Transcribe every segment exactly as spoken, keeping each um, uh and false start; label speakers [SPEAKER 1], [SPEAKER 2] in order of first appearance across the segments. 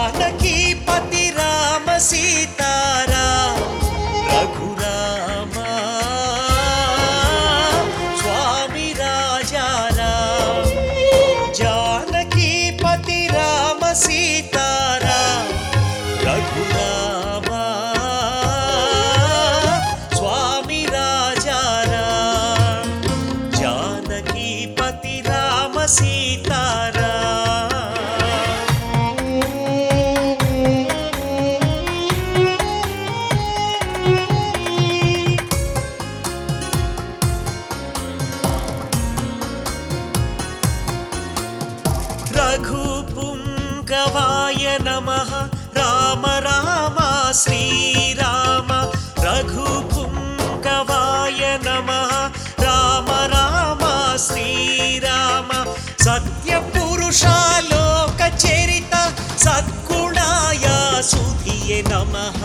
[SPEAKER 1] जानकीपति राम सीतारा रघुरामा स्वामी राजा राम। जानकीपति राम सीतारा रघुरामा स्वामी राजा राम। जानकीपति राम सीतारा रघुपुंगवाय नमः राम राम श्रीराम। रघुपुंगवाय नमः राम राम श्रीराम। सत्यपुरुषालोकचरित सद्गुणाय सुधिये नमः।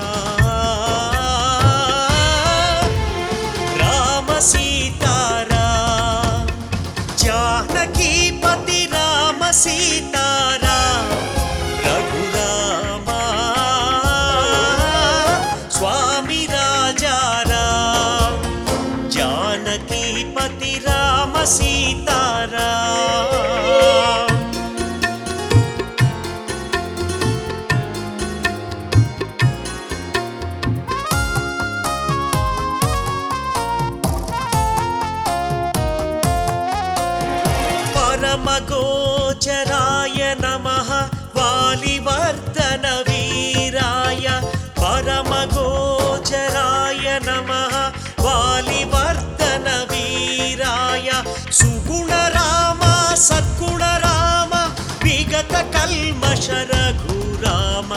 [SPEAKER 1] राम सीताराम जानकीपति राम सीतारा रघुरामा स्वामी राजा राम। जानकीपति राम सीतारा परमगोचराय नमः वालिवर्धन वीराय। परमगोचराय नमः वालिवर्धन वीराय। सुगुण राम सद्गुण राम विगत कल्मष रघुराम।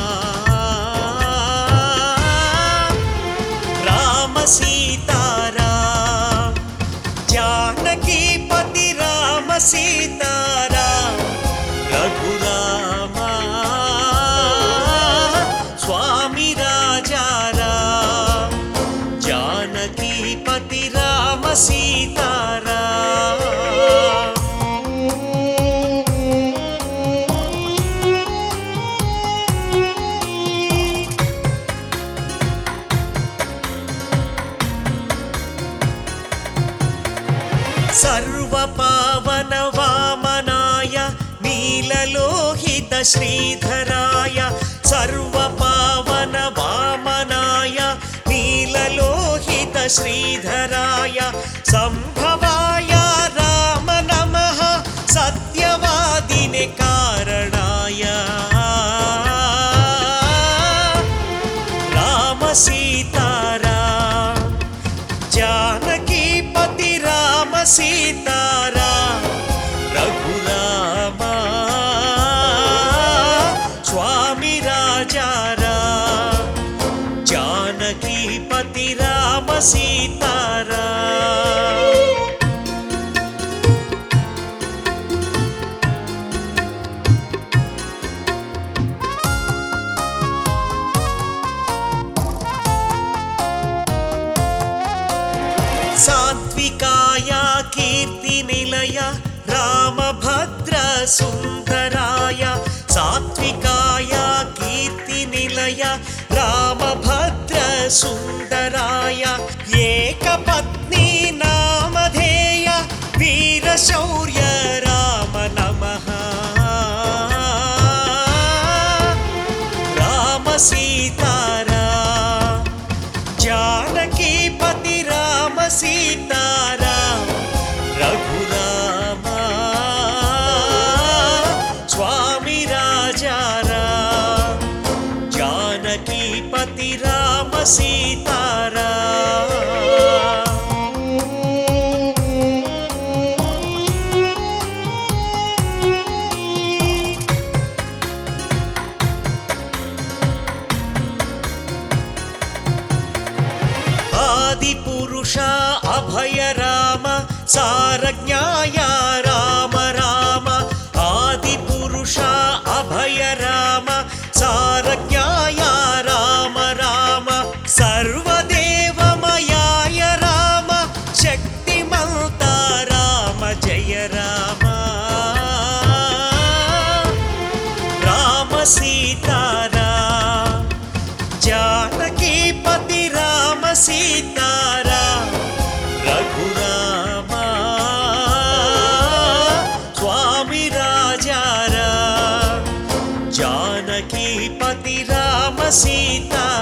[SPEAKER 1] राम सीताराम जानकीपति राम सीतारा रघुरामा स्वामी राजा राम। जानकीपति राम सीतारा सर्वपावन वामनाय नीललोहित श्रीधराय। सर्वपावन वामनाय नीललोहित श्रीधराय। संभवाय राम नमः सत्यवादिने कारणाय। राम सीताराम जानकीपति राम सीतारा रघुरामा स्वामी राजा राम। जानकीपति राम सीतारा सात्विकाय कीर्तिनिलय रामभद्र सुन्दराय। सात्विकाय कीर्तिनिलय रामभद्र सुन्दराय। एकपत्नी नामधेय वीरशौर्य राम नमः। राम सीताराम जानकीपति राम सीतारा रघुरामा स्वामी राजा राम। जानकीपति राम सीतारा आदिपुरुष अभय राम सारज्ञाय राम राम। आदिपुरुष अभय राम सारज्ञाय राम राम। सर्वदेवमयाय राम शक्तिमन्त राम जय राम। राम सीता సీతారామ రఘురామ స్వామి రాజారామ జానకీ పతి రామ సీతారామ